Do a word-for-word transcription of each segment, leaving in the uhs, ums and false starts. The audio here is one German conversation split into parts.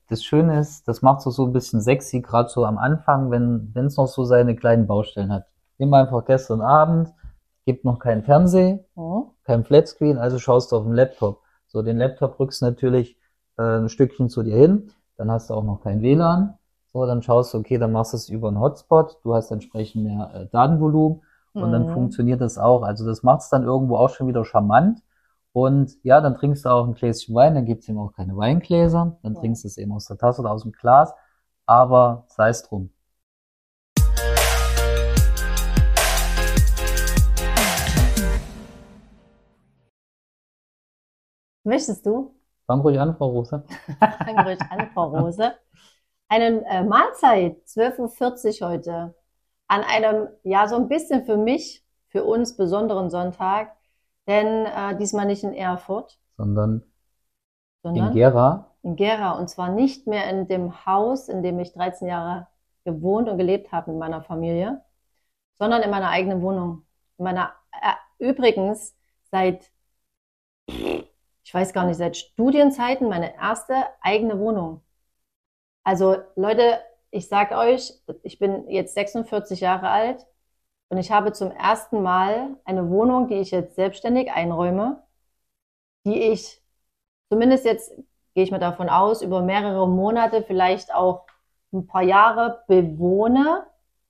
das Schöne ist, das macht es so ein bisschen sexy, gerade so am Anfang, wenn wenn es noch so seine kleinen Baustellen hat. Nimm einfach gestern Abend, gibt noch keinen Fernseher, Mhm. kein Flatscreen, also schaust du auf dem Laptop. So, den Laptop rückst du natürlich äh, ein Stückchen zu dir hin, dann hast du auch noch kein W L A N. So, dann schaust du, okay, dann machst du es über einen Hotspot, du hast entsprechend mehr äh, Datenvolumen und dann Mhm. funktioniert das auch. Also das macht es dann irgendwo auch schon wieder charmant. Und ja, dann trinkst du auch ein Gläschen Wein, dann gibt's eben auch keine Weingläser, dann Ja. trinkst du es eben aus der Tasse oder aus dem Glas, aber sei es drum. Möchtest du, Fang ruhig an, Frau Rose. fang ruhig an, Frau Rose, eine äh, Mahlzeit, zwölf Uhr vierzig heute, an einem, ja, so ein bisschen für mich, für uns besonderen Sonntag, denn äh, diesmal nicht in Erfurt, Sondern in sondern Gera. in Gera, und zwar nicht mehr in dem Haus, in dem ich dreizehn Jahre gewohnt und gelebt habe mit meiner Familie, sondern in meiner eigenen Wohnung. In meiner, äh, übrigens seit, ich weiß gar nicht, seit Studienzeiten meine erste eigene Wohnung. Also Leute, ich sag euch, ich bin jetzt sechsundvierzig Jahre alt und ich habe zum ersten Mal eine Wohnung, die ich jetzt selbstständig einräume, die ich zumindest jetzt, gehe ich mal davon aus, über mehrere Monate, vielleicht auch ein paar Jahre bewohne.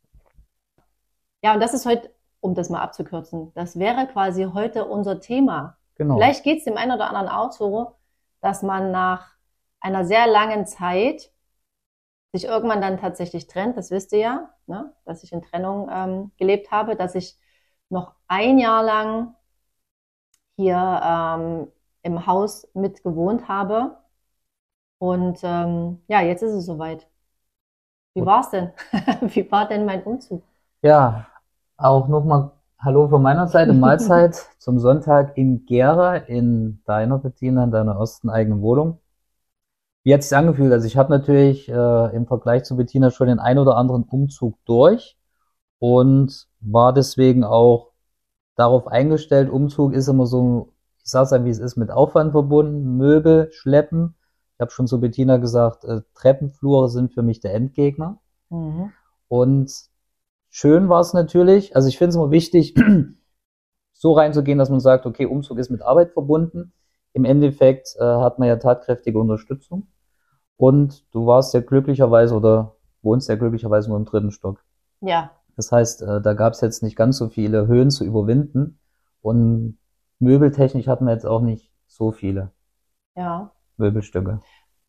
Ja, und das ist heute, um das mal abzukürzen, das wäre quasi heute unser Thema. Genau. Vielleicht geht es dem einen oder anderen auch so, dass man nach einer sehr langen Zeit sich irgendwann dann tatsächlich trennt. Das wisst ihr ja, ne? Dass ich in Trennung ähm, gelebt habe, dass ich noch ein Jahr lang hier ähm, im Haus mit gewohnt habe. Und ähm, ja, jetzt ist es soweit. Wie Gut. war's denn? Wie war denn mein Umzug? Ja, auch nochmal Hallo von meiner Seite, Mahlzeit zum Sonntag in Gera, in deiner Bettina, in deiner ersten eigenen Wohnung. Wie hat es sich angefühlt? Also ich habe natürlich äh, im Vergleich zu Bettina schon den ein oder anderen Umzug durch und war deswegen auch darauf eingestellt. Umzug ist immer so, ich sag's ja, wie es ist, mit Aufwand verbunden, Möbel schleppen. Ich habe schon zu Bettina gesagt, äh, Treppenflure sind für mich der Endgegner. Mhm. Und schön war es natürlich, also ich finde es immer wichtig, so reinzugehen, dass man sagt, okay, Umzug ist mit Arbeit verbunden. Im Endeffekt äh, hat man ja tatkräftige Unterstützung. Und du warst ja glücklicherweise oder wohnst ja glücklicherweise nur im dritten Stock. Ja, Das heißt, äh, da gab es jetzt nicht ganz so viele Höhen zu überwinden. Und möbeltechnisch hatten wir jetzt auch nicht so viele ja. Möbelstücke.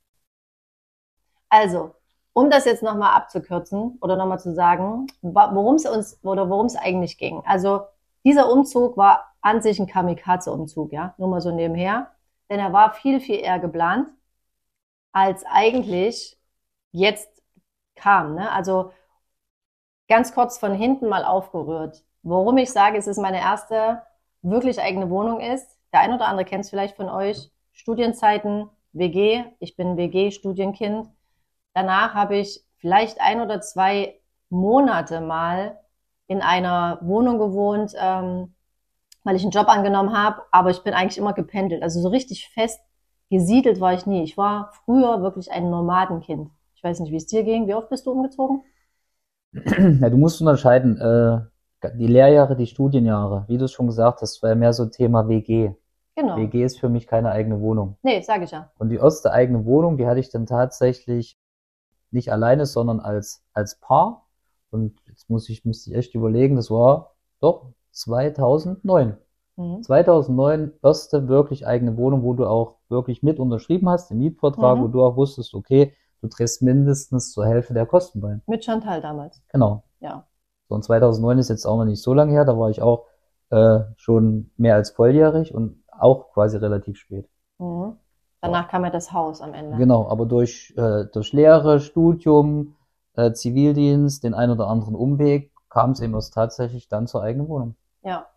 Also, um das jetzt nochmal abzukürzen oder nochmal zu sagen, worum es uns oder worum es eigentlich ging. Also, dieser Umzug war an sich ein Kamikaze-Umzug, ja, nur mal so nebenher. Denn er war viel, viel eher geplant, als eigentlich jetzt kam. Ne? Also ganz kurz von hinten mal aufgerührt. Warum ich sage, es ist meine erste wirklich eigene Wohnung ist. Der ein oder andere kennt es vielleicht von euch. Studienzeiten, W G. Ich bin W G-Studienkind. Danach habe ich vielleicht ein oder zwei Monate mal in einer Wohnung gewohnt, ähm, weil ich einen Job angenommen habe. Aber ich bin eigentlich immer gependelt. Also so richtig fest gesiedelt war ich nie. Ich war früher wirklich ein Nomadenkind. Ich weiß nicht, wie es dir ging. Wie oft bist du umgezogen? Ja, du musst unterscheiden, äh, die Lehrjahre, die Studienjahre. Wie du es schon gesagt hast, war ja mehr so Thema W G. Genau. W G ist für mich keine eigene Wohnung. Nee, sage ich ja. Und die erste eigene Wohnung, die hatte ich dann tatsächlich nicht alleine, sondern als, als Paar. Und jetzt muss ich, müsste ich echt überlegen, das war doch zweitausendneun. Mhm. zweitausendneun erste wirklich eigene Wohnung, wo du auch wirklich mit unterschrieben hast, den Mietvertrag, Mhm. wo du auch wusstest, okay, du trägst mindestens zur Hälfte der Kosten bei. Mit Chantal damals. Genau. Ja. So, und zweitausendneun ist jetzt auch noch nicht so lange her, da war ich auch äh, schon mehr als volljährig und auch quasi relativ spät. Mhm. Danach kam ja das Haus am Ende. Genau, aber durch, äh, durch Lehre, Studium, äh, Zivildienst, den ein oder anderen Umweg, kam es eben erst tatsächlich dann zur eigenen Wohnung. Ja.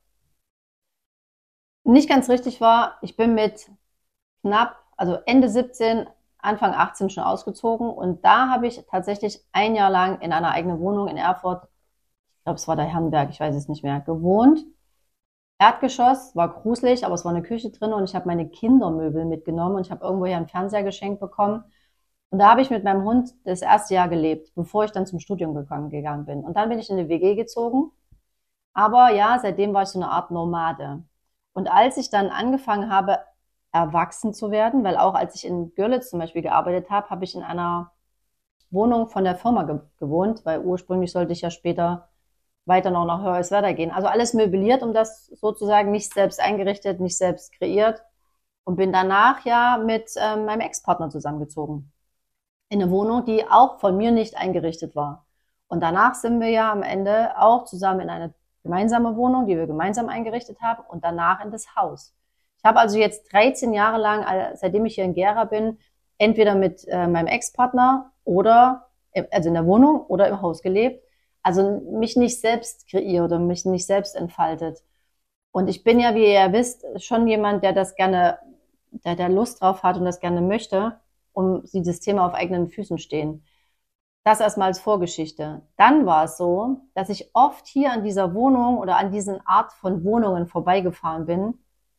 Nicht ganz richtig war, ich bin mit knapp, also Ende siebzehn, Anfang achtzehn schon ausgezogen und da habe ich tatsächlich ein Jahr lang in einer eigenen Wohnung in Erfurt, ich glaube es war der Herrenberg, ich weiß es nicht mehr, gewohnt. Erdgeschoss, war gruselig, aber es war eine Küche drin und ich habe meine Kindermöbel mitgenommen und ich habe irgendwo hier einen Fernseher geschenkt bekommen Und da habe ich mit meinem Hund das erste Jahr gelebt, bevor ich dann zum Studium gegangen, gegangen bin. Und dann bin ich in eine W G gezogen. Aber ja, seitdem war ich so eine Art Nomade. Und als ich dann angefangen habe, erwachsen zu werden, weil auch als ich in Görlitz zum Beispiel gearbeitet habe, habe ich in einer Wohnung von der Firma ge gewohnt, weil ursprünglich sollte ich ja später weiter noch nach Hoyerswerda gehen. Also alles möbliert, um das sozusagen, nicht selbst eingerichtet, nicht selbst kreiert. Und bin danach ja mit äh, meinem Ex-Partner zusammengezogen. In eine Wohnung, die auch von mir nicht eingerichtet war. Und danach sind wir ja am Ende auch zusammen in eine gemeinsame Wohnung, die wir gemeinsam eingerichtet haben, und danach in das Haus. Ich habe also jetzt dreizehn Jahre lang, seitdem ich hier in Gera bin, entweder mit äh, meinem Ex-Partner oder, also in der Wohnung oder im Haus gelebt. Also mich nicht selbst kreiert oder mich nicht selbst entfaltet. Und ich bin ja, wie ihr ja wisst, schon jemand, der das gerne, der, der Lust drauf hat und das gerne möchte, um dieses Thema auf eigenen Füßen stehen. Das erstmal als Vorgeschichte. Dann war es so, dass ich oft hier an dieser Wohnung oder an diesen Art von Wohnungen vorbeigefahren bin,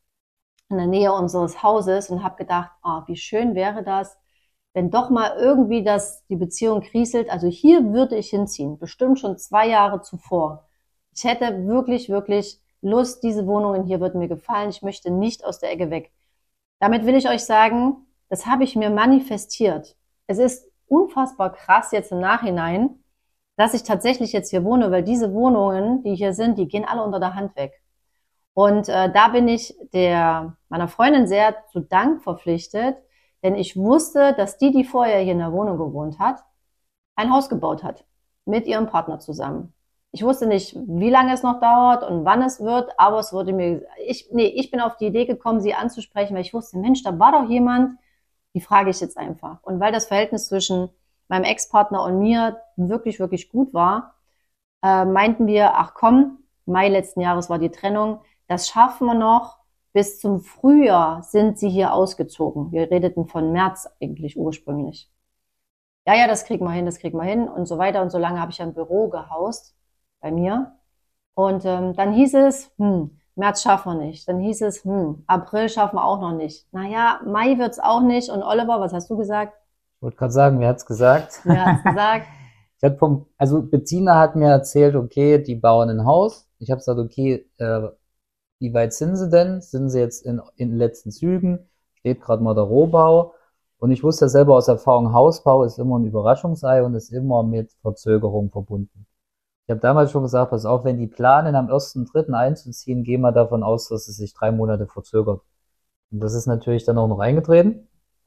in der Nähe unseres Hauses, und habe gedacht, ah, wie schön wäre das, wenn doch mal irgendwie das, die Beziehung kriselt. Also hier würde ich hinziehen, bestimmt schon zwei Jahre zuvor. Ich hätte wirklich, wirklich Lust, diese Wohnungen hier würden mir gefallen. Ich möchte nicht aus der Ecke weg. Damit will ich euch sagen, das habe ich mir manifestiert. Es ist unfassbar krass jetzt im Nachhinein, dass ich tatsächlich jetzt hier wohne, weil diese Wohnungen, die hier sind, die gehen alle unter der Hand weg. Und äh, da bin ich der meiner Freundin sehr zu Dank verpflichtet, denn ich wusste, dass die, die vorher hier in der Wohnung gewohnt hat, ein Haus gebaut hat, mit ihrem Partner zusammen. Ich wusste nicht, wie lange es noch dauert und wann es wird, aber es wurde mir, ich, nee, ich bin auf die Idee gekommen, sie anzusprechen, weil ich wusste, Mensch, da war doch jemand, die frage ich jetzt einfach. Und weil das Verhältnis zwischen meinem Ex-Partner und mir wirklich, wirklich gut war, äh, meinten wir, ach komm, Mai letzten Jahres war die Trennung, das schaffen wir noch. Bis zum Frühjahr sind sie hier ausgezogen. Wir redeten von März eigentlich ursprünglich. Ja, ja, das kriegen wir hin, das kriegen wir hin und so weiter. Und so lange habe ich ein Büro gehaust bei mir. Und ähm, dann hieß es, hm, März schaffen wir nicht. Dann hieß es, hm, April schaffen wir auch noch nicht. Naja, Mai wird's auch nicht. Und Oliver, was hast du gesagt? Ich wollte gerade sagen, wer hat's gesagt? Wer hat's gesagt? Ich hatte vom, also Bettina hat mir erzählt, okay, die bauen ein Haus. Ich habe gesagt, okay, äh, wie weit sind sie denn? Sind sie jetzt in, in den letzten Zügen? Steht gerade mal der Rohbau. Und ich wusste ja selber aus Erfahrung, Hausbau ist immer ein Überraschungsei und ist immer mit Verzögerung verbunden. Ich habe damals schon gesagt, pass auf, wenn die planen, am ersten dritten einzuziehen, gehen wir davon aus, dass es sich drei Monate verzögert. Und das ist natürlich dann auch noch eingetreten.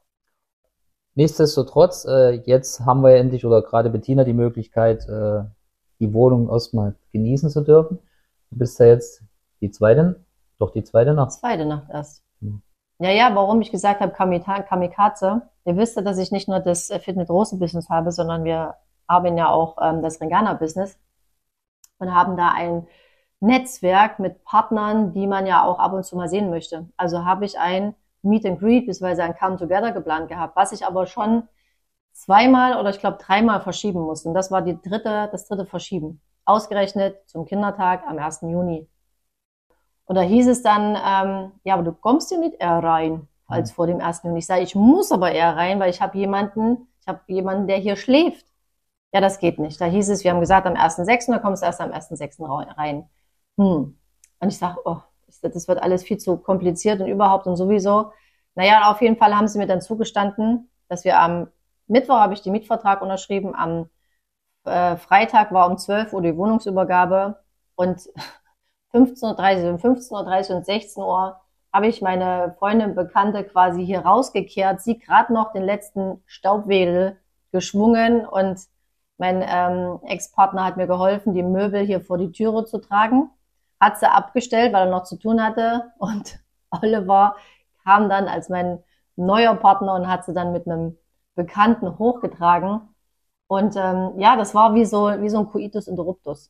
Nichtsdestotrotz, äh, jetzt haben wir ja endlich, oder gerade Bettina, die Möglichkeit, äh, die Wohnung erstmal genießen zu dürfen. Du bist ja jetzt die zweite, doch die zweite Nacht. Zweite Nacht erst. Hm. Ja, ja, warum ich gesagt habe Kamikaze. Ihr wisst ja, dass ich nicht nur das Fit mit Rosen-Business habe, sondern wir haben ja auch ähm, das Ringana-Business und haben da ein Netzwerk mit Partnern, die man ja auch ab und zu mal sehen möchte. Also habe ich ein Meet and Greet bzw. ein Come Together geplant gehabt, was ich aber schon zweimal oder ich glaube dreimal verschieben musste. Und das war die dritte, das dritte Verschieben. Ausgerechnet zum Kindertag am ersten Juni. Und da hieß es dann, ähm, ja, aber du kommst ja nicht eher rein als vor dem ersten Juni. Ich sage, ich muss aber eher rein, weil ich habe jemanden, ich habe jemanden, der hier schläft. Ja, das geht nicht. Da hieß es, wir haben gesagt, am ersten sechsten da kommst du erst am ersten sechsten rein. Hm. Und ich sage, oh, das wird alles viel zu kompliziert und überhaupt und sowieso. Naja, auf jeden Fall haben sie mir dann zugestanden, dass wir am Mittwoch habe ich den Mietvertrag unterschrieben, am äh, Freitag war um zwölf Uhr die Wohnungsübergabe und fünfzehn Uhr dreißig, um fünfzehn Uhr dreißig und sechzehn Uhr habe ich meine Freundin, Bekannte quasi hier rausgekehrt, sie gerade noch den letzten Staubwedel geschwungen und mein ähm, Ex-Partner hat mir geholfen, die Möbel hier vor die Türe zu tragen, hat sie abgestellt, weil er noch zu tun hatte und Oliver kam dann als mein neuer Partner und hat sie dann mit einem Bekannten hochgetragen und ähm, ja, das war wie so, wie so ein Coitus Interruptus.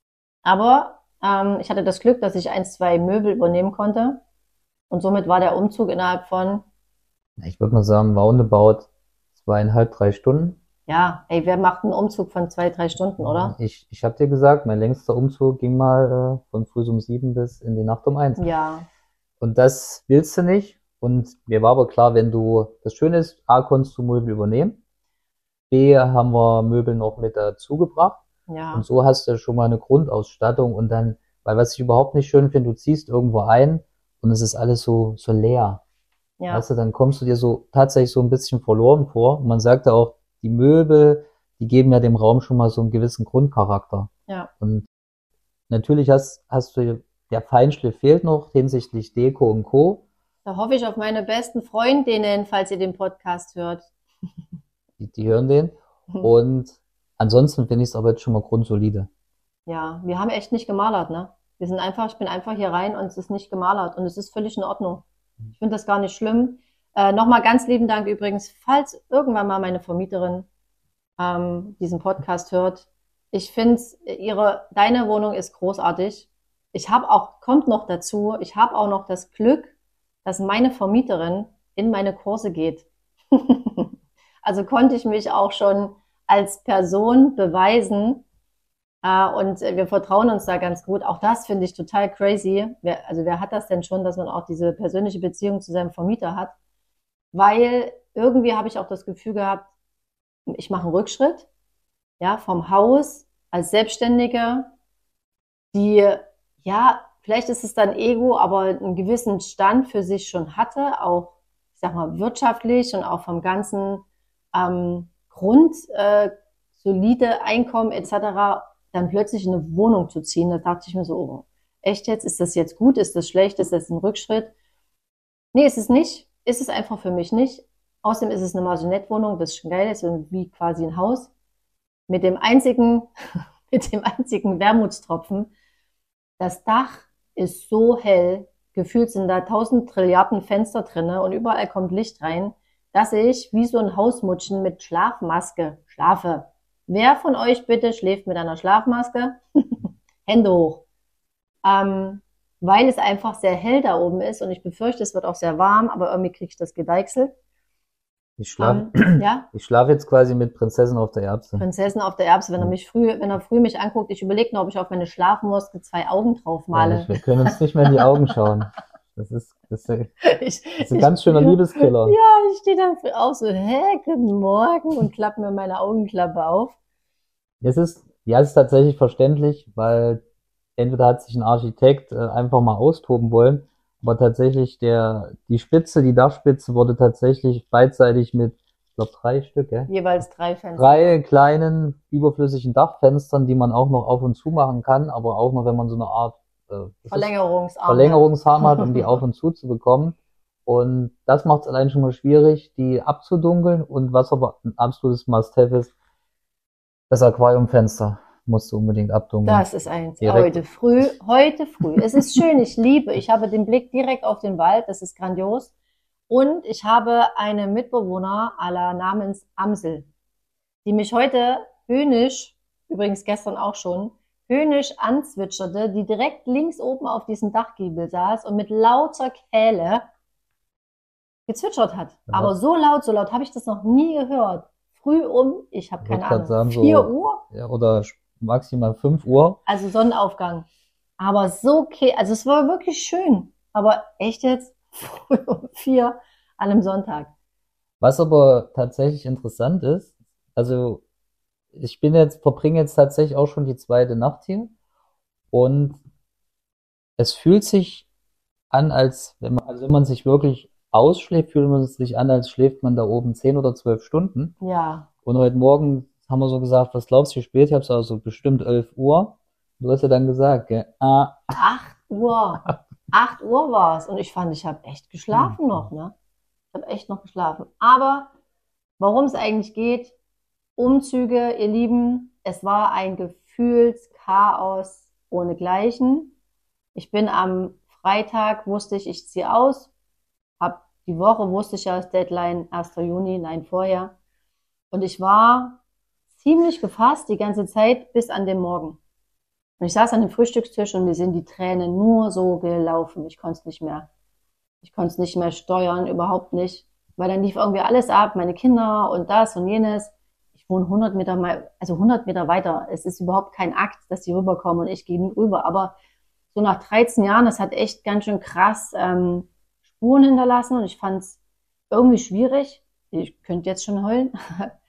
Aber ähm, ich hatte das Glück, dass ich ein, zwei Möbel übernehmen konnte und somit war der Umzug innerhalb von, ich würde mal sagen, roundabout zweieinhalb, drei Stunden. Ja, ey, wer macht einen Umzug von zwei, drei Stunden, oder? Ich, ich habe dir gesagt, mein längster Umzug ging mal äh, von früh um sieben bis in die Nacht um eins. Ja. Und das willst du nicht. Und mir war aber klar, wenn du, das Schöne ist, A, konntest du Möbel übernehmen. B haben wir Möbel noch mit dazu gebracht. Ja. Und so hast du schon mal eine Grundausstattung und dann, weil was ich überhaupt nicht schön finde, du ziehst irgendwo ein und es ist alles so, so leer. Ja. Weißt du, dann kommst du dir so tatsächlich so ein bisschen verloren vor. Und man sagt ja auch, die Möbel, die geben ja dem Raum schon mal so einen gewissen Grundcharakter. Ja. Und natürlich hast, hast du, der Feinschliff fehlt noch hinsichtlich Deko und Co. Da hoffe ich auf meine besten Freundinnen, falls ihr den Podcast hört. Die, die hören den. Und ansonsten finde ich es aber jetzt schon mal grundsolide. Ja, wir haben echt nicht gemalert, ne? Wir sind einfach, ich bin einfach hier rein und es ist nicht gemalert und es ist völlig in Ordnung. Ich finde das gar nicht schlimm. Äh, nochmal ganz lieben Dank übrigens, falls irgendwann mal meine Vermieterin ähm, diesen Podcast hört. Ich finde, ihre, deine Wohnung ist großartig. Ich habe auch, kommt noch dazu, ich habe auch noch das Glück, dass meine Vermieterin in meine Kurse geht. Also konnte ich mich auch schon als Person beweisen. Äh, und wir vertrauen uns da ganz gut. Auch das finde ich total crazy. Wer, also wer hat das denn schon, dass man auch diese persönliche Beziehung zu seinem Vermieter hat? Weil irgendwie habe ich auch das Gefühl gehabt, ich mache einen Rückschritt, ja, vom Haus als Selbstständige, die, ja, vielleicht ist es dann Ego, aber einen gewissen Stand für sich schon hatte, auch, ich sag mal, wirtschaftlich und auch vom ganzen ähm, Grund, äh, solide Einkommen et cetera, dann plötzlich in eine Wohnung zu ziehen. Da dachte ich mir so, oh, echt jetzt? Ist das jetzt gut? Ist das schlecht? Ist das ein Rückschritt? Nee, ist es nicht. Ist es einfach für mich nicht. Außerdem ist es eine Maisonette-Wohnung, das ist schon geil, das ist wie quasi ein Haus. Mit dem einzigen, mit dem einzigen Wermutstropfen. Das Dach ist so hell, gefühlt sind da tausend Trilliarden Fenster drinne und überall kommt Licht rein, dass ich wie so ein Hausmutschen mit Schlafmaske schlafe. Wer von euch bitte schläft mit einer Schlafmaske? Hände hoch. Ähm, weil es einfach sehr hell da oben ist und ich befürchte, es wird auch sehr warm, aber irgendwie kriege ich das gedeichselt. Ich schlafe Ähm, ja? ich schlaf jetzt quasi mit Prinzessin auf der Erbse. Prinzessin auf der Erbse, wenn er mich früh, wenn er früh mich anguckt, ich überlege noch, ob ich auf meine Schlafmaske zwei Augen drauf male. Ja, wir können uns nicht mehr in die Augen schauen. Das ist, das ist, ein- Ich, das ist ein ganz schöner ich, Liebeskiller. Ja, ich stehe dann früh auf so, hä, guten Morgen und klappe mir meine Augenklappe auf. Es ist, ja, es ist tatsächlich verständlich, weil entweder hat sich ein Architekt äh, einfach mal austoben wollen, aber tatsächlich der, die Spitze, die Dachspitze wurde tatsächlich beidseitig mit, ich glaube, drei Stück, gell? Jeweils drei Fenster. Drei kleinen, überflüssigen Dachfenstern, die man auch noch auf und zu machen kann, aber auch noch, wenn man so eine Art äh, das ist Verlängerungsarm. Verlängerungsarm hat, um die auf und zu zu bekommen. Und das macht es allein schon mal schwierig, die abzudunkeln. Und was aber ein absolutes Must-have ist, das Aquariumfenster musst du unbedingt abdunkeln. Das ist eins. Direkt. Heute früh, heute früh. Es ist schön, ich liebe. Ich habe den Blick direkt auf den Wald, das ist grandios. Und ich habe eine Mitbewohner aller namens Amsel, die mich heute höhnisch, übrigens gestern auch schon, höhnisch anzwitscherte, die direkt links oben auf diesem Dachgiebel saß und mit lauter Kehle gezwitschert hat. Ja. Aber so laut, so laut habe ich das noch nie gehört. Früh um, ich habe Ich keine wollte grad Ahnung, sagen, vier so- Uhr? Ja, oder maximal fünf Uhr. Also Sonnenaufgang. Aber so okay, also es war wirklich schön. Aber echt jetzt früh um vier an einem Sonntag. Was aber tatsächlich interessant ist, also ich bin jetzt, verbringe jetzt tatsächlich auch schon die zweite Nacht hier und es fühlt sich an, als wenn man, also wenn man sich wirklich ausschläft, fühlt man sich an, als schläft man da oben zehn oder zwölf Stunden. Ja, Und heute Morgen haben wir so gesagt, was glaubst du, wie spät? Ich habe also bestimmt elf Uhr. Du hast ja dann gesagt, gell? Ah, acht Uhr. acht Uhr war es. Und ich fand, ich habe echt geschlafen noch, ne? Ich habe echt noch geschlafen. Aber worum es eigentlich geht, Umzüge, ihr Lieben, es war ein Gefühlschaos ohnegleichen. Ich bin am Freitag, wusste ich, ich ziehe aus. Hab die Woche wusste ich ja als Deadline erster Juni, nein, vorher. Und ich war ziemlich gefasst die ganze Zeit bis an den Morgen. Und ich saß an dem Frühstückstisch und mir sind die Tränen nur so gelaufen. Ich konnte es nicht mehr. Ich konnte es nicht mehr steuern, überhaupt nicht. Weil dann lief irgendwie alles ab, meine Kinder und das und jenes. Ich wohne hundert Meter mal, also hundert Meter weiter. Es ist überhaupt kein Akt, dass die rüberkommen und ich gehe nie rüber. Aber so nach dreizehn Jahren, das hat echt ganz schön krass ähm, Spuren hinterlassen und ich fand es irgendwie schwierig. Ich könnte jetzt schon heulen.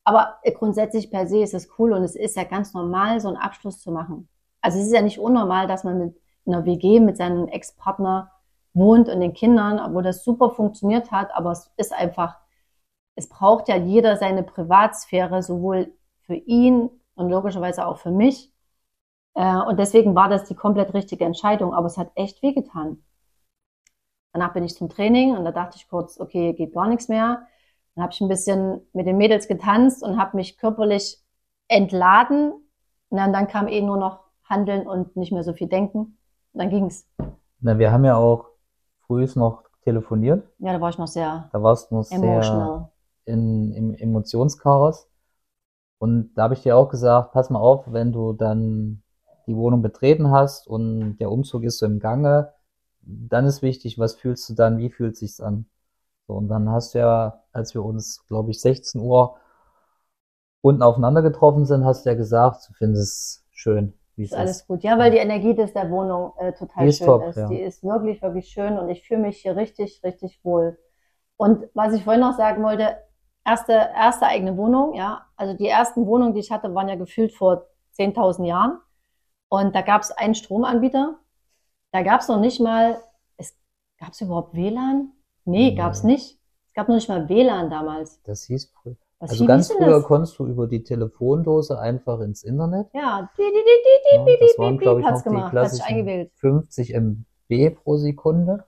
Aber grundsätzlich per se ist es cool und es ist ja ganz normal, so einen Abschluss zu machen. Also es ist ja nicht unnormal, dass man mit einer W G mit seinem Ex-Partner wohnt und den Kindern, wo das super funktioniert hat, aber es ist einfach, es braucht ja jeder seine Privatsphäre, sowohl für ihn und logischerweise auch für mich. Und deswegen war das die komplett richtige Entscheidung, aber es hat echt wehgetan. Danach bin ich zum Training und da dachte ich kurz, okay, geht gar nichts mehr. Dann habe ich ein bisschen mit den Mädels getanzt und habe mich körperlich entladen. Und dann kam eh nur noch Handeln und nicht mehr so viel denken. Und dann ging's. Na, wir haben ja auch früh noch telefoniert. Ja, da war ich noch sehr Da warst du noch emotional. sehr in, im Emotionschaos. Und da habe ich dir auch gesagt, pass mal auf, wenn du dann die Wohnung betreten hast und der Umzug ist so im Gange, dann ist wichtig, was fühlst du dann, wie fühlt sich's an? So, und dann hast du ja, als wir uns, glaube ich, sechzehn Uhr unten aufeinander getroffen sind, hast du ja gesagt, du findest es schön, wie es Ist alles ist. gut. Ja, weil die Energie des der Wohnung äh, total Die ist schön top, ist. ja. Die ist wirklich, wirklich schön und ich fühle mich hier richtig, richtig wohl. Und was ich vorhin noch sagen wollte, erste, erste eigene Wohnung, ja. Also die ersten Wohnungen, die ich hatte, waren ja gefühlt vor zehntausend Jahren. Und da gab es einen Stromanbieter. Da gab es noch nicht mal, es gab es überhaupt W L A N? Nee, Nee. gab es nicht. Es gab noch nicht mal W L A N damals. Das hieß früher. Was Also hieß ganz denn früher das? konntest du über die Telefondose einfach ins Internet. Ja, die, die, die, die, Ja, die, das die, waren, die, glaube die, ich, hat's noch die gemacht, hat sich klassischen eingewählt. fünfzig Megabyte pro Sekunde.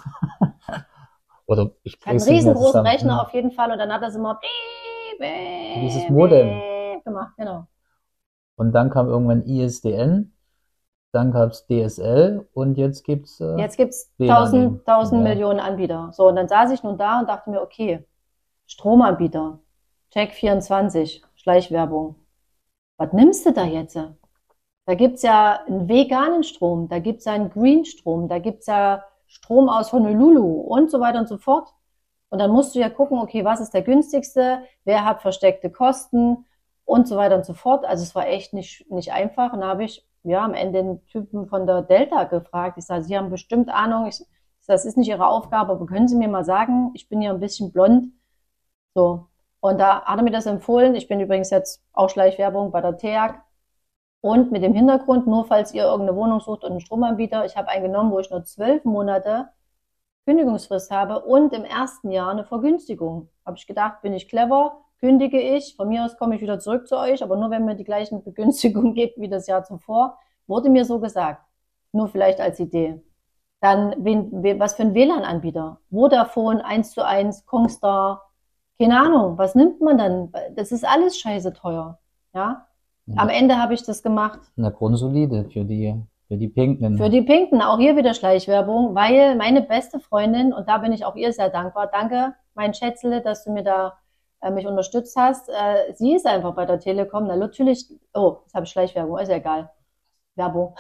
Oder ich Ich hatte einen weiß nicht mehr riesengroßen zusammen. Rechner Ja. auf jeden Fall und dann hat das immer piep, piep, Dieses Modem. piep gemacht, genau. Und dann kam irgendwann I S D N, dann gab's D S L und jetzt gibt's äh, Jetzt gibt's W L A N. tausend, tausend Ja. Millionen Anbieter. So, und dann saß ich nun da und dachte mir, okay, Stromanbieter, Check vierundzwanzig, Schleichwerbung. Was nimmst du da jetzt? Da gibt's ja einen veganen Strom, da gibt's ja einen Green-Strom, da gibt's ja Strom aus Honolulu und so weiter und so fort. Und dann musst du ja gucken, okay, was ist der günstigste, wer hat versteckte Kosten und so weiter und so fort. Also es war echt nicht, nicht einfach. Und da habe ich ja am Ende den Typen von der Delta gefragt. Ich sage, Sie haben bestimmt Ahnung. Ich, das ist nicht Ihre Aufgabe, aber können Sie mir mal sagen, ich bin ja ein bisschen blond. So. Und da hat er mir das empfohlen. Ich bin übrigens jetzt auch Schleichwerbung bei der T E A G. Und mit dem Hintergrund, nur falls ihr irgendeine Wohnung sucht und einen Stromanbieter, ich habe einen genommen, wo ich nur zwölf Monate Kündigungsfrist habe und im ersten Jahr eine Vergünstigung. Habe ich gedacht, bin ich clever, kündige ich, von mir aus komme ich wieder zurück zu euch, aber nur wenn mir die gleichen Begünstigungen gibt wie das Jahr zuvor, wurde mir so gesagt. Nur vielleicht als Idee. Dann, wen, wen, was für ein W L A N-Anbieter? Vodafone, eins zu eins, Kongstar, keine Ahnung, was nimmt man dann? Das ist alles scheiße teuer, ja. Am Ende habe ich das gemacht. Na, grundsolide für die, für die Pinken. Für die Pinken, auch hier wieder Schleichwerbung, weil meine beste Freundin, und da bin ich auch ihr sehr dankbar, danke, mein Schätzle, dass du mir da äh, mich unterstützt hast. Äh, sie ist einfach bei der Telekom, na natürlich, oh, jetzt habe ich Schleichwerbung, ist ja egal. Werbung.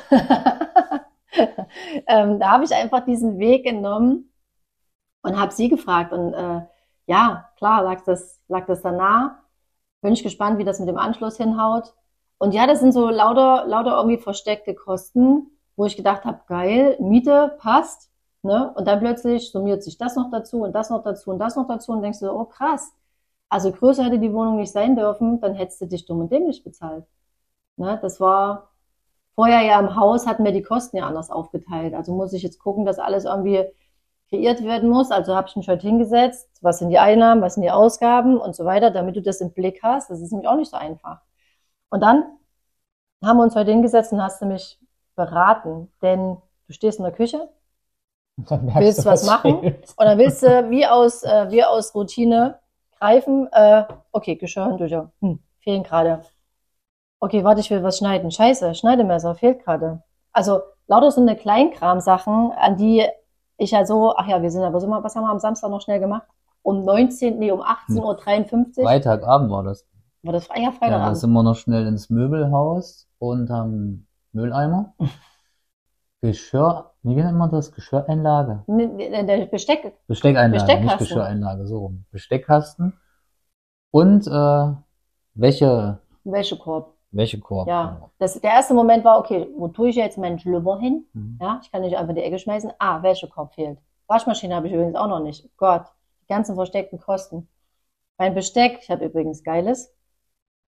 ähm, da habe ich einfach diesen Weg genommen und habe sie gefragt. Und äh, ja, klar, lag das, lag das da nah. Bin ich gespannt, wie das mit dem Anschluss hinhaut. Und ja, das sind so lauter, lauter irgendwie versteckte Kosten, wo ich gedacht habe, geil, Miete passt, ne? Und dann plötzlich summiert sich das noch dazu und das noch dazu und das noch dazu und denkst du, oh krass. Also größer hätte die Wohnung nicht sein dürfen, dann hättest du dich dumm und dämlich bezahlt. Ne? Das war vorher ja im Haus, hatten wir die Kosten ja anders aufgeteilt. Also muss ich jetzt gucken, dass alles irgendwie kreiert werden muss. Also habe ich mich heute hingesetzt, was sind die Einnahmen, was sind die Ausgaben und so weiter, damit du das im Blick hast. Das ist nämlich auch nicht so einfach. Und dann haben wir uns heute hingesetzt und hast du mich beraten, denn du stehst in der Küche, willst du, was machen fehlt. und dann willst du wie aus, äh, wie aus Routine greifen, äh, okay, Geschirrhandtücher, hm, fehlen gerade. Okay, warte, ich will was schneiden. Scheiße, Schneidemesser, fehlt gerade. Also lauter so eine Kleinkram-Sachen, an die ich ja so, ach ja, wir sind aber so mal, was haben wir am Samstag noch schnell gemacht? Um neunzehn, nee, um achtzehn Uhr dreiundfünfzig. Freitagabend war das. War das ja, Ja, da Freitagabend? sind wir noch schnell ins Möbelhaus und haben Mülleimer, Geschirr, wie nennt man das? Geschirreinlage? Nee, nee, der Besteck, Besteckeinlage, nicht Besteckkasten. Geschirreinlage, so rum. Besteckkasten und äh, Wäsche, Wäschekorb. Wäschekorb. Ja, das, der erste Moment war, okay, wo tue ich jetzt meinen Schlüpper hin? Mhm. Ja, ich kann nicht einfach in die Ecke schmeißen. Ah, Wäschekorb fehlt. Waschmaschine habe ich übrigens auch noch nicht. Gott, die ganzen versteckten Kosten. Mein Besteck, ich habe übrigens geiles,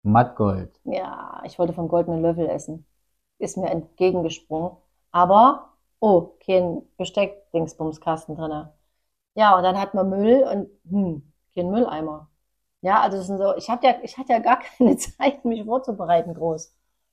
Mattgold. Ja, ich wollte vom goldenen Löffel essen. Ist mir entgegengesprungen. Aber, oh, kein Besteck-Dingsbumskasten drin. Ja, und dann hat man Müll und, hm, kein Mülleimer. Ja, also das sind so, ich hab ja, ich hatte ja gar keine Zeit, mich vorzubereiten, groß.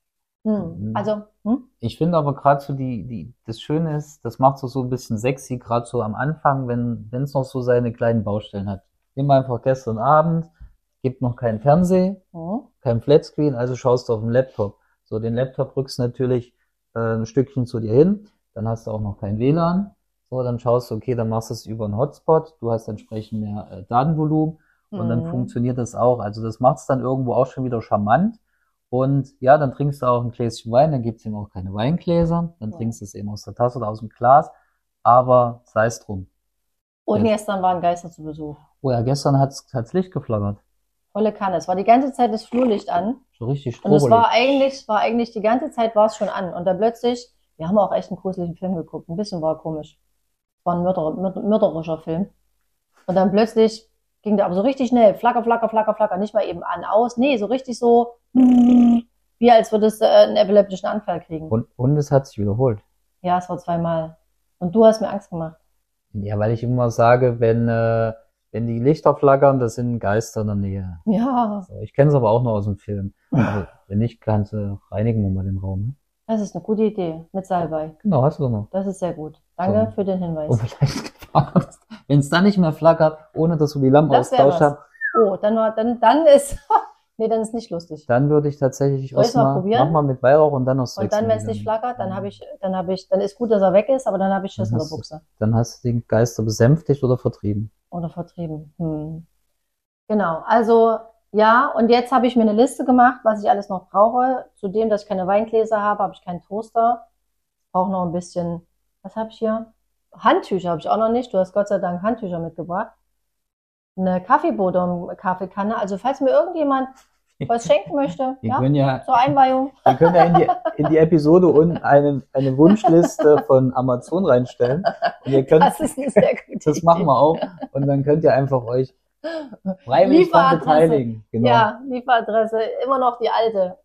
Hm, also, hm? Ich finde aber gerade so die, die, das Schöne ist, das macht so so ein bisschen sexy, gerade so am Anfang, wenn wenn es noch so seine kleinen Baustellen hat. Nimm einfach gestern Abend, gibt noch keinen Fernseher, Hm? kein Flatscreen, also schaust du auf den Laptop. So, den Laptop rückst du natürlich äh, ein Stückchen zu dir hin, dann hast du auch noch kein W L A N. So, dann schaust du, okay, dann machst du es über einen Hotspot, du hast entsprechend mehr äh, Datenvolumen und dann Hm. funktioniert das auch. Also das macht es dann irgendwo auch schon wieder charmant. Und ja, dann trinkst du auch ein Gläschen Wein, dann gibt's eben auch keine Weingläser, dann Ja. trinkst du es eben aus der Tasse oder aus dem Glas, aber sei es drum. Und Ja. gestern waren Geister zu Besuch. Oh ja, gestern hat's hat's Licht geflackert. Volle Kanne. Es war die ganze Zeit das Flurlicht an. So richtig Und es war Strobolicht. eigentlich, war eigentlich die ganze Zeit war es schon an. Und dann plötzlich, wir haben auch echt einen gruseligen Film geguckt. Ein bisschen war komisch. Es war ein mörder, mörder, mörderischer Film. Und dann plötzlich ging der aber so richtig schnell. Flacker, flacker, flacker, flacker. Nicht mal eben an, aus. Nee, so richtig so, wie als würdest du äh, einen epileptischen Anfall kriegen. Und, und es hat sich wiederholt. Ja, es war zweimal. Und du hast mir Angst gemacht. Ja, weil ich immer sage, wenn, äh, wenn die Lichter flackern, das sind Geister in der Nähe. Ja, So, ich kenne es aber auch nur aus dem Film. Also, wenn nicht, kannst du reinigen wir mal den Raum. Ne? das ist eine gute Idee. Mit Salbei. Genau, hast du doch noch. Das ist sehr gut. Danke So. für den Hinweis. Und vielleicht, wenn es dann nicht mehr flackert, ohne dass du die Lampe Das wär austauscht was. hast, Oh, dann war, dann, dann ist, nee, dann ist nicht lustig. dann würde ich tatsächlich Soll ich's mal erstmal, probieren? mach mal mit Weihrauch und dann noch Und dann, wenn es nicht flackert, dann habe ich, dann habe ich, dann ist gut, dass er weg ist, aber dann habe ich Schiss in Dann der hast du- Buchse. Dann hast du den Geister besänftigt oder vertrieben. Oder vertrieben. Hm. Genau, also ja, und jetzt habe ich mir eine Liste gemacht, was ich alles noch brauche. Zudem, dass ich keine Weingläser habe, habe ich keinen Toaster. Brauche noch ein bisschen, was habe ich hier? Handtücher habe ich auch noch nicht. Du hast Gott sei Dank Handtücher mitgebracht. Eine Kaffeebohne, Kaffeekanne. Also falls mir irgendjemand was schenken möchte, Wir ja, können ja, zur Einweihung. wir können ja in die, in die Episode unten eine, eine Wunschliste von Amazon reinstellen. Und ihr könnt, Das ist eine sehr gute das machen wir auch. Und dann könnt ihr einfach euch freiwillig dran Lieferadresse. beteiligen. Genau. Ja, Lieferadresse, immer noch die alte.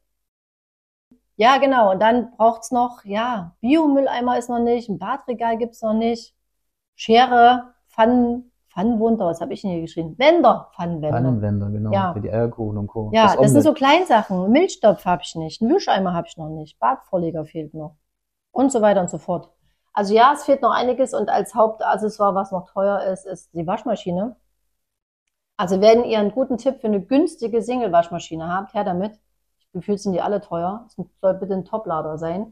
Ja, genau. Und dann braucht's noch, ja, Biomülleimer ist noch nicht, ein Badregal gibt's noch nicht, Schere, Pfannen, Pfannenwunder, was habe ich denn hier geschrieben? Wender, Pfannenwender. Pannenwender, genau. Ja. Für die Eierkuchen und Co. Ja, das, sind Omelett. so Kleinsachen. Milchtopf habe ich nicht, einen Wischeimer habe ich noch nicht, Badvorleger fehlt noch und so weiter und so fort. Also ja, es fehlt noch einiges und als Hauptaccessoire, was noch teuer ist, ist die Waschmaschine. Also wenn ihr einen guten Tipp für eine günstige Single-Waschmaschine habt, her damit. Gefühlt sind die alle teuer. Es soll bitte ein Toplader sein.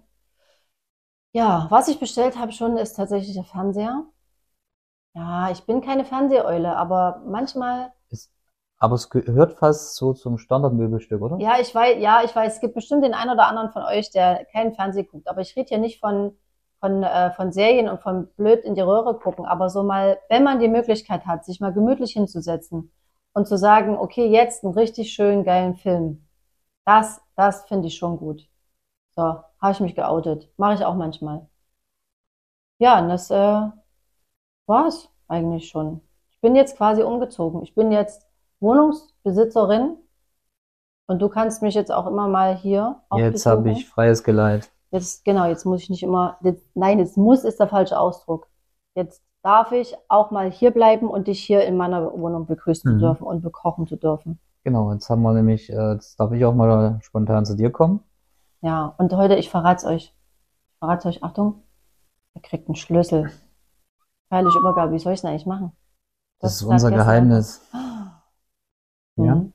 Ja, was ich bestellt habe schon, ist tatsächlich der Fernseher. Ja, ich bin keine Fernseheule, aber manchmal, Aber es gehört fast so zum Standardmöbelstück, oder? ja, ich weiß, ja, ich weiß, es gibt bestimmt den einen oder anderen von euch, der keinen Fernsehen guckt. Aber ich rede hier nicht von, von, äh, von Serien und von blöd in die Röhre gucken, aber so mal, wenn man die Möglichkeit hat, sich mal gemütlich hinzusetzen und zu sagen, okay, jetzt einen richtig schönen, geilen Film. Das, das finde ich schon gut. So, habe ich mich geoutet. Mache ich auch manchmal. Ja, und das äh, war's eigentlich schon. Ich bin jetzt quasi umgezogen. Ich bin jetzt Wohnungsbesitzerin und du kannst mich jetzt auch immer mal hier auch Jetzt habe besuchen. ich freies Geleit. Jetzt, genau, jetzt muss ich nicht immer, jetzt, nein, jetzt muss ist der falsche Ausdruck. Jetzt darf ich auch mal hier bleiben und dich hier in meiner Wohnung begrüßen Mhm. zu dürfen und bekochen zu dürfen. Genau, jetzt haben wir nämlich, äh, jetzt darf ich auch mal spontan zu dir kommen. Ja, und heute, ich verrate es euch. Ich verrate euch, Achtung, ihr kriegt einen Schlüssel. Feierliche Übergabe, wie soll ich es denn eigentlich machen? Das ist sagt unser jetzt Geheimnis. einfach. Ja. Mhm.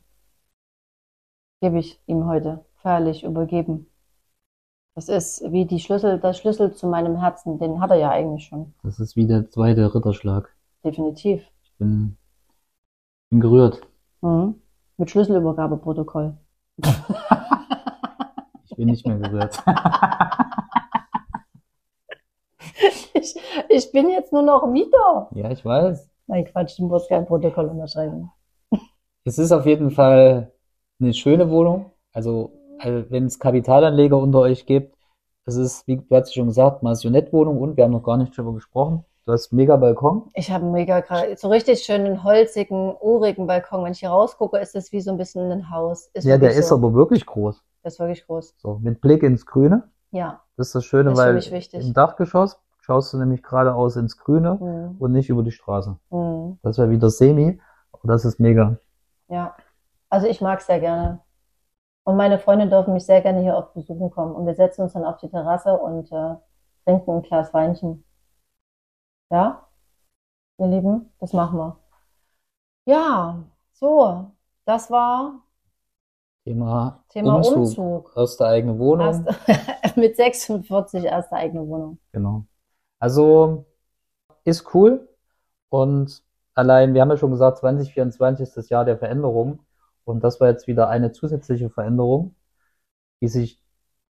Gebe ich ihm heute feierlich übergeben. Das ist wie die Schlüssel, der Schlüssel zu meinem Herzen, den hat er ja eigentlich schon. Das ist wie der zweite Ritterschlag. Definitiv. Ich bin, bin gerührt. Mhm. Mit Schlüsselübergabeprotokoll. Ich bin nicht mehr gerührt. Ich, ich bin jetzt nur noch Mieter. Ja, ich weiß. Nein, Quatsch, du musst kein Protokoll unterschreiben. Es ist auf jeden Fall eine schöne Wohnung. Also, also wenn es Kapitalanleger unter euch gibt, es ist, wie du hast schon gesagt, Maisonette-Wohnung und wir haben noch gar nicht drüber gesprochen. Du hast einen mega Balkon. Ich habe einen mega, so richtig schönen, holzigen, urigen Balkon. Wenn ich hier rausgucke, ist das wie so ein bisschen ein Haus. Ist Ja, der wirklich ist so. aber wirklich groß. Das ist wirklich groß. So, mit Blick ins Grüne. Ja, Das ist das Schöne, das ist für weil mich wichtig. im Dachgeschoss schaust du nämlich geradeaus ins Grüne Mhm. und nicht über die Straße. Mhm. Das wäre wieder semi, und das ist mega. Ja, also ich mag es sehr gerne. Und meine Freunde dürfen mich sehr gerne hier oft besuchen kommen. Und wir setzen uns dann auf die Terrasse und äh, trinken ein Glas Weinchen. Ja, ihr Lieben, das machen wir. Ja, so, das war Thema, Thema Umzug. Umzug. Erste eigene Wohnung. Erst, mit sechsundvierzig erste eigene Wohnung. Genau. Also ist cool. Und allein, wir haben ja schon gesagt, zwanzig vierundzwanzig ist das Jahr der Veränderung. Und das war jetzt wieder eine zusätzliche Veränderung, die sich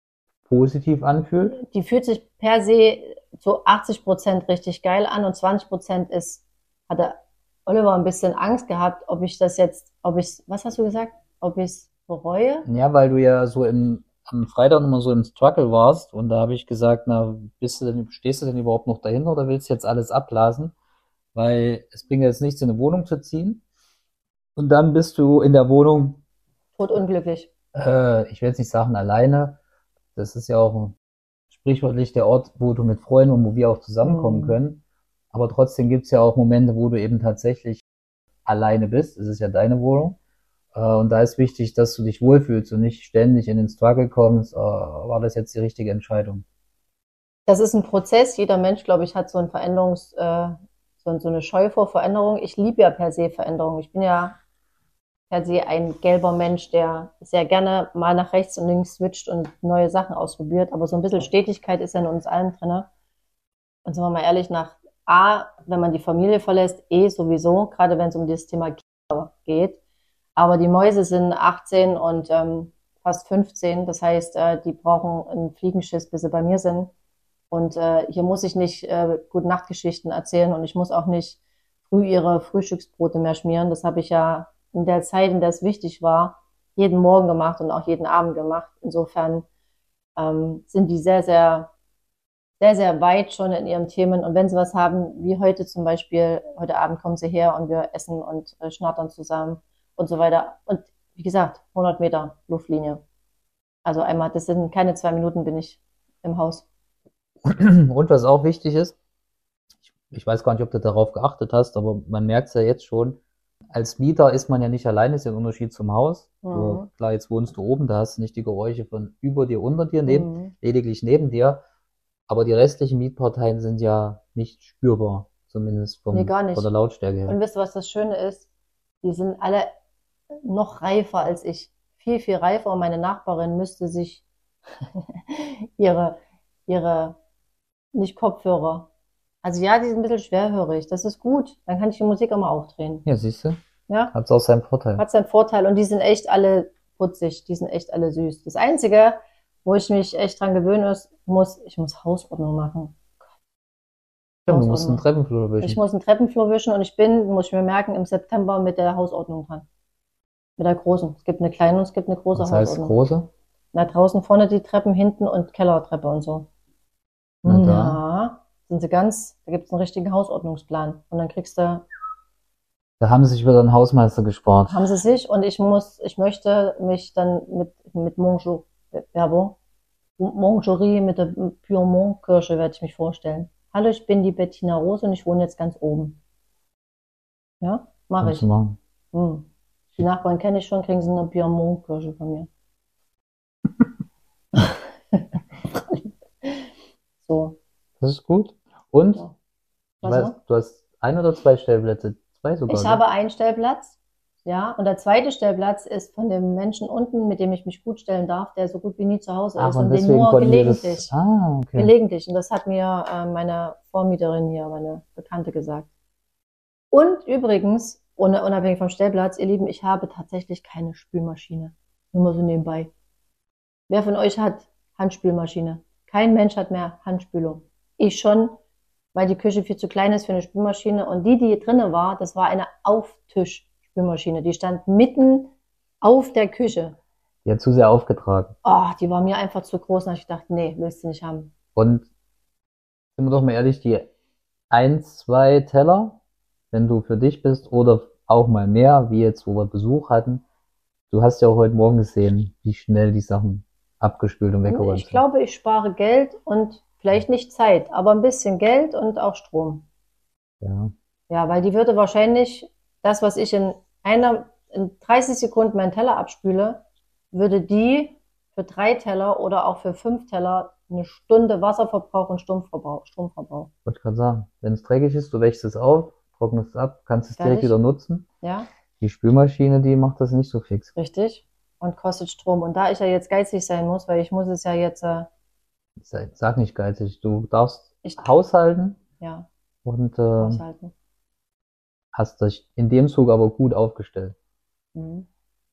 positiv anfühlt. Die fühlt sich per se zu achtzig Prozent richtig geil an und zwanzig Prozent ist, hat der Oliver ein bisschen Angst gehabt, ob ich das jetzt, ob ich, was hast du gesagt? Ob ich es bereue? Ja, weil du ja so im, am Freitag immer so im Struggle warst, und da habe ich gesagt, na, bist du denn, stehst du denn überhaupt noch dahinter oder willst du jetzt alles abblasen? Weil es bringt jetzt nichts, in eine Wohnung zu ziehen. Und dann bist du in der Wohnung, Totunglücklich. äh, ich will jetzt nicht sagen alleine, das ist ja auch sprichwörtlich der Ort, wo du mit Freunden und wo wir auch zusammenkommen Mhm. können. Aber trotzdem gibt's ja auch Momente, wo du eben tatsächlich alleine bist. Es ist ja deine Wohnung. Äh, und da ist wichtig, dass du dich wohlfühlst und nicht ständig in den Struggle kommst, äh, war das jetzt die richtige Entscheidung? Das ist ein Prozess. Jeder Mensch, glaube ich, hat so ein Veränderungs, äh, so, so eine Scheu vor Veränderung. Ich liebe ja per se Veränderung. Ich bin ja per se ein gelber Mensch, der sehr gerne mal nach rechts und links switcht und neue Sachen ausprobiert. Aber so ein bisschen Stetigkeit ist ja in uns allen drin. Und sind wir mal ehrlich, nach A, wenn man die Familie verlässt, eh sowieso, gerade wenn es um das Thema Kinder geht. Aber die Mäuse sind achtzehn und ähm, fast fünfzehn. Das heißt, äh, die brauchen einen Fliegenschiss, bis sie bei mir sind. Und äh, hier muss ich nicht äh, Gute-Nacht-Geschichten erzählen und ich muss auch nicht früh ihre Frühstücksbrote mehr schmieren. Das habe ich ja in der Zeit, in der es wichtig war, jeden Morgen gemacht und auch jeden Abend gemacht. Insofern ähm, sind die sehr, sehr, sehr, sehr weit schon in ihren Themen. Und wenn sie was haben, wie heute zum Beispiel, heute Abend kommen sie her und wir essen und äh, schnattern zusammen und so weiter. Und wie gesagt, hundert Meter Luftlinie. Also einmal, das sind keine zwei Minuten, bin ich im Haus. Und was auch wichtig ist, ich, ich weiß gar nicht, ob du darauf geachtet hast, aber man merkt es ja jetzt schon, als Mieter ist man ja nicht alleine, ist ja ein Unterschied zum Haus. Mhm. So, klar, jetzt wohnst du oben, da hast du nicht die Geräusche von über dir, unter dir, neben, Mhm. lediglich neben dir. Aber die restlichen Mietparteien sind ja nicht spürbar, zumindest vom, Nee, gar nicht. von der Lautstärke her. Und wisst ihr, was das Schöne ist? Die sind alle noch reifer als ich. Viel, viel reifer. Und meine Nachbarin müsste sich ihre, ihre, nicht Kopfhörer. Also ja, die sind ein bisschen schwerhörig. Das ist gut. Dann kann ich die Musik immer aufdrehen. Ja, siehst du, Ja, hat's auch seinen Vorteil. hat seinen Vorteil. Und die sind echt alle putzig. Die sind echt alle süß. Das Einzige, wo ich mich echt dran gewöhnen muss, ich muss Hausordnung machen. Ja, du musst einen Hausordnung. Treppenflur wischen. Ich muss einen Treppenflur wischen und ich bin, muss ich mir merken, im September mit der Hausordnung dran. Mit der großen. Es gibt eine kleine und es gibt eine große Das heißt Hausordnung. große? Na, draußen vorne die Treppen, hinten und Kellertreppe und so. Na da. Ja, sind sie ganz, da gibt es einen richtigen Hausordnungsplan. Und dann kriegst du, Da haben sie sich wieder einen Hausmeister gespart. haben sie sich und ich muss, ich möchte mich dann mit, mit Monjo, Werbung, Mongerie mit der Pyrmont-Kirsche werde ich mich vorstellen. Hallo, ich bin die Bettina Rose und ich wohne jetzt ganz oben. Ja, mache Kannst ich. du machen. Hm. Die Nachbarn kenne ich schon, kriegen sie eine Pyrmont-Kirsche von mir. So. Das ist gut. Und, Ja. ich Was weiß, noch? du hast ein oder zwei Stellplätze? Zwei sogar, Ich ne? habe einen Stellplatz, ja, und der zweite Stellplatz ist von dem Menschen unten, mit dem ich mich gut stellen darf, der so gut wie nie zu Hause Ach, ist und und den deswegen nur konnten wir das. gelegentlich. Ah, okay. Gelegentlich. Und das hat mir äh, meine Vormieterin hier, meine Bekannte gesagt. Und übrigens, ohne, unabhängig vom Stellplatz, ihr Lieben, ich habe tatsächlich keine Spülmaschine. Nur mal so nebenbei. Wer von euch hat Handspülmaschine? Kein Mensch hat mehr Handspülung. Ich schon, weil die Küche viel zu klein ist für eine Spülmaschine. Und die, die hier drinnen war, das war eine Auftischspülmaschine. Die stand mitten auf der Küche. Die hat zu sehr aufgetragen. Oh, die war mir einfach zu groß. Und hab ich gedacht, nee, willst du nicht haben. Und sind wir doch mal ehrlich, die Eins, zwei Teller, wenn du für dich bist, oder auch mal mehr, wie jetzt, wo wir Besuch hatten. Du hast ja auch heute Morgen gesehen, wie schnell die Sachen abgespült und weggeräumt Ich sind. glaube, ich spare Geld und vielleicht nicht Zeit, aber ein bisschen Geld und auch Strom. Ja. Ja, weil die würde wahrscheinlich das, was ich in einer, in dreißig Sekunden meinen Teller abspüle, würde die für drei Teller oder auch für fünf Teller eine Stunde Wasserverbrauch und Stromverbrauch, Stromverbrauch. Wollte ich gerade sagen, wenn es dreckig ist, du wäschst es auf, trocknest es ab, kannst es direkt Fertig? wieder nutzen. Ja, Die Spülmaschine, die macht das nicht so fix. richtig. Und kostet Strom. Und da ich ja jetzt geizig sein muss, weil ich muss es ja jetzt, äh, Sei- Sag nicht geizig, du darfst ich, haushalten ja, und äh, aushalten. hast dich in dem Zug aber gut aufgestellt. Mhm.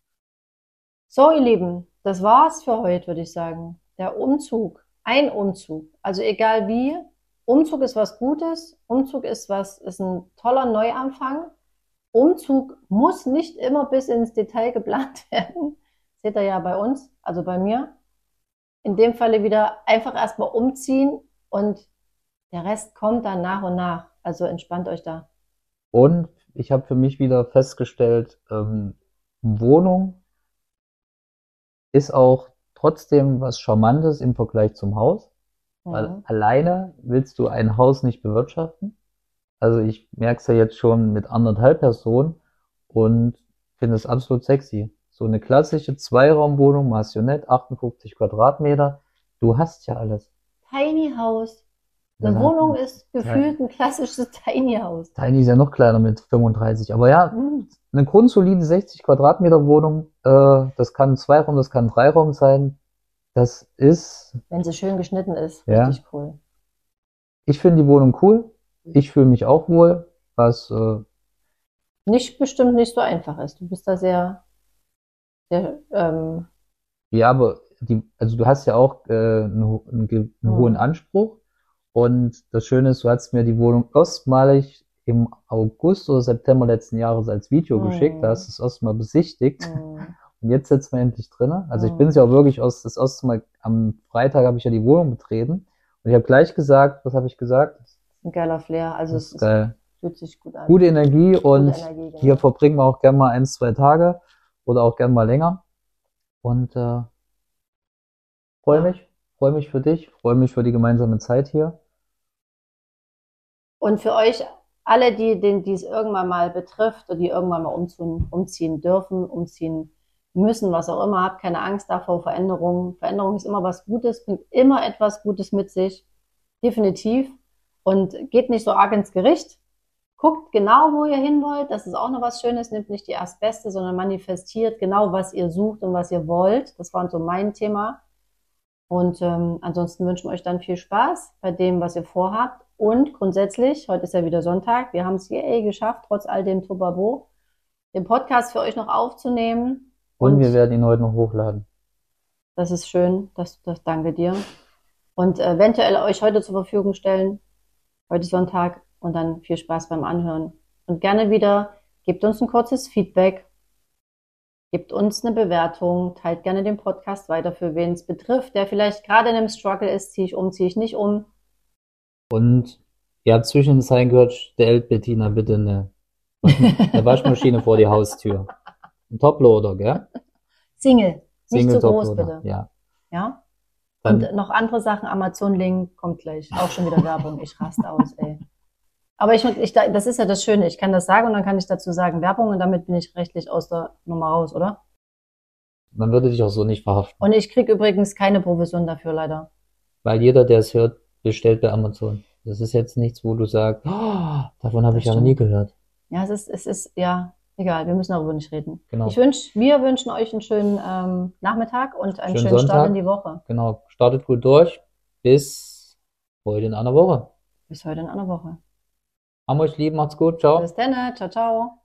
So, ihr Lieben, das war's für heute, würde ich sagen. Der Umzug, ein Umzug, also egal wie, Umzug ist was Gutes, Umzug ist was, ist ein toller Neuanfang. Umzug muss nicht immer bis ins Detail geplant werden. Seht ihr ja bei uns, also bei mir. In dem Falle wieder einfach erstmal umziehen und der Rest kommt dann nach und nach. Also entspannt euch da. Und ich habe für mich wieder festgestellt, ähm, Wohnung ist auch trotzdem was Charmantes im Vergleich zum Haus, weil Mhm. alleine willst du ein Haus nicht bewirtschaften. Also ich merke es ja jetzt schon mit anderthalb Personen und finde es absolut sexy. So eine klassische Zweiraumwohnung, Maisonette, achtundfünfzig Quadratmeter. Du hast ja alles. Tiny House. Das Eine hat, Wohnung ist gefühlt ein klassisches Tiny House. Tiny ist ja noch kleiner mit fünfunddreißig. Aber ja, Mhm. eine grundsolide sechzig Quadratmeter Wohnung, äh, das kann ein Zweiraum, das kann ein Dreiraum sein. Das ist, Wenn sie schön geschnitten ist, ja, richtig cool. ich finde die Wohnung cool. Ich fühle mich auch wohl, was, äh, Nicht bestimmt nicht so einfach ist. Du bist da sehr, sehr, ähm, ja, aber die, also du hast ja auch äh, einen, ho- einen, ge- einen hohen hm, Anspruch. Und das Schöne ist, du hast mir die Wohnung erstmalig im August oder September letzten Jahres als Video geschickt. Da hast hm, du es erstmal besichtigt. hm, Und jetzt sitzen wir endlich drinnen. Also ich bin es hm. ja auch wirklich aus, das erste Mal am Freitag habe ich ja die Wohnung betreten. Und ich habe gleich gesagt, was habe ich gesagt? Ein geiler Flair. Also Das es, ist es geil. fühlt sich gut an. Gute Energie Gute und Energie, hier genau. verbringen wir auch gerne mal ein, zwei Tage oder auch gerne mal länger. Und äh, freue Ja. mich, freue mich für dich, freue mich für die gemeinsame Zeit hier. Und für euch alle, die, den dies irgendwann mal betrifft oder die irgendwann mal umziehen, umziehen dürfen, umziehen müssen, was auch immer, habt keine Angst davor, Veränderungen. Veränderung ist immer was Gutes, bringt immer etwas Gutes mit sich. Definitiv. Und geht nicht so arg ins Gericht. Guckt genau, wo ihr hin wollt. Das ist auch noch was Schönes. Nehmt nicht die erstbeste, sondern manifestiert genau, was ihr sucht und was ihr wollt. Das war so mein Thema. Und ähm, ansonsten wünschen wir euch dann viel Spaß bei dem, was ihr vorhabt. Und grundsätzlich, heute ist ja wieder Sonntag, wir haben es hier eh geschafft, trotz all dem Tobabo, den Podcast für euch noch aufzunehmen. Und Und wir werden ihn heute noch hochladen. das ist schön, das, das danke dir. Und äh, eventuell euch heute zur Verfügung stellen. Heute ist Sonntag und dann viel Spaß beim Anhören. Und gerne wieder, gebt uns ein kurzes Feedback, gebt uns eine Bewertung, teilt gerne den Podcast weiter, für wen es betrifft, der vielleicht gerade in einem Struggle ist, ziehe ich um, ziehe ich nicht um. Und ihr habt zwischen den Zeilen gehört, stellt Bettina bitte eine, eine Waschmaschine vor die Haustür. Ein Toploader, gell? Single, nicht Single zu groß Toploader, bitte. ja. Ja? Dann, Und noch andere Sachen, Amazon-Link kommt gleich. Auch schon wieder Werbung. Ich raste aus, ey. Aber ich, ich, das ist ja das Schöne. Ich kann das sagen und dann kann ich dazu sagen Werbung und damit bin ich rechtlich aus der Nummer raus, oder? man würde dich auch so nicht verhaften. Und ich krieg übrigens keine Provision dafür, leider. Weil jeder, der es hört, bestellt bei Amazon. Das ist jetzt nichts, wo du sagst, oh, davon habe Das ich aber nie stimmt. gehört. Ja, es ist, es ist, ja, egal. Wir müssen darüber nicht reden. Genau. Ich wünsch, wir wünschen euch einen schönen ähm, Nachmittag und einen Schönen schönen Start Sonntag. in die Woche. Genau. Startet gut durch. Bis heute in einer Woche. Bis heute in einer Woche. Haben euch lieb, macht's gut. Ciao. Bis dann. Ciao, ciao.